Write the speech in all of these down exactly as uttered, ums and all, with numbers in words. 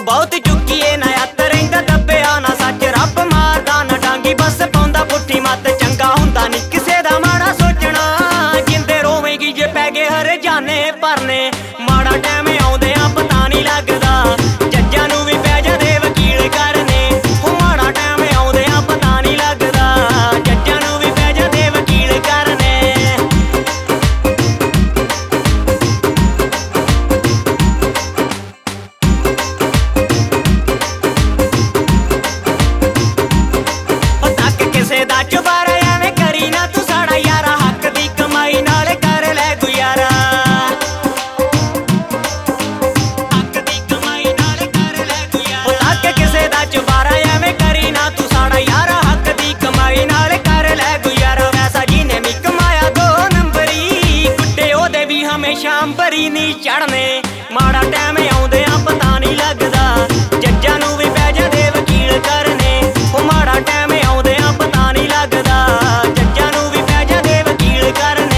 बहुत चुकीए ना हत्थ रहिंदा दब्बिया ना सच रब मारदा ना डांगी बस पाउंदा पुट्ठी मत चंगा हुंदा नी किसे दा माड़ा सोचना जिंदे रोवेगी जे पै गए हर जाने भरने माड़ा टैम आउंदियां पता नहीं लगदा जज्जां नूं भी पै जांदे वकील करने माड़ा टैम आउंदियां पता नहीं लगदा जज्जां नूं भी पै जांदे वकील करने चुबारा एवें करी ना तू साड़ा यारा हक दी कमाई नाल कर लै गुजारा हक दी कमाई नाल कर लै गुजारा तक किसे दा चुबारा एवें करी ना तू साड़ा यारा हक दी कमाई नाल कर लै गुजारा वैसा जिने भी कमाया दो नंबरी गुड्डे ओदे भी हमेशा अंबरी नहीं चढ़ने माड़ा टैम आउंदियां पता नहीं लगदा जज्जां नूं भी पै जांदे वकील करने माड़ा टैम आउंदियां पता नहीं लगदा जज्जां नूं भी पै जांदे वकील करने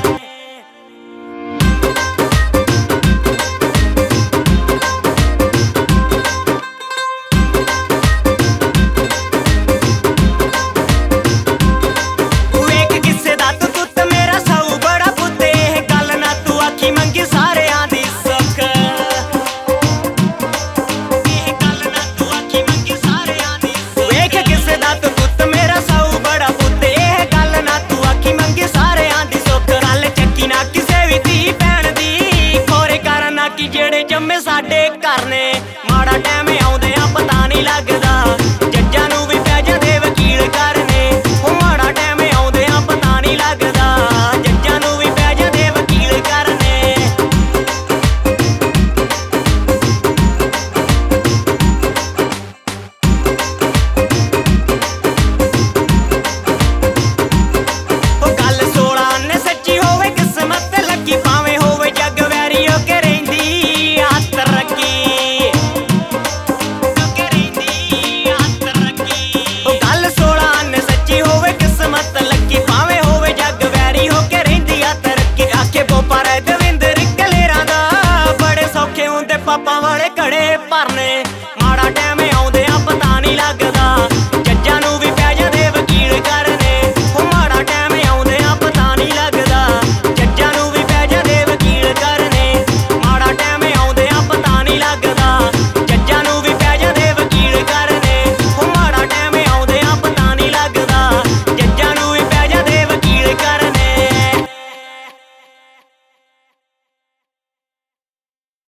वेख किसे दा तू तुत्त मेरा सऊ बड़ा पुत्त एह गल ना तू आखी मंगी सारेयां दी सुख एह गल ना तू आखी मंगी सारेयां दी सुख वेख किसे दा तू तुत्त मेरा सऊ बड़ा पुत्त एह गल ना तू आखी मंगी सारेयां दी सुख गल चक्की ना किसे भी धी भैण दी खोरे करन ना कि जेड़े जम्मे साडे घर ने माड़ा टैम आउंदियां पता नहीं लगदा जज्जां नूं भी पै जांदे वकील करने माड़ा टैम आउंदियां पता नहीं लगदा जज्जां नूं भी पै जांदे वकील करने गल सोलह ने सच्ची होवे किस्मत लगी भावें होवे जग वैरी होके रहिंदी हत्थ रखी होके रहिंदी हत्थ रखी गल सोलह ने सच्ची होवे किस्मत लगी भावें होवे जग वैरी होके रहिंदी हत्थ रखी आखे बोपा रह दविंदर कलेरां दा बड़े सौखे हुंदे पापां वाले घड़े भरने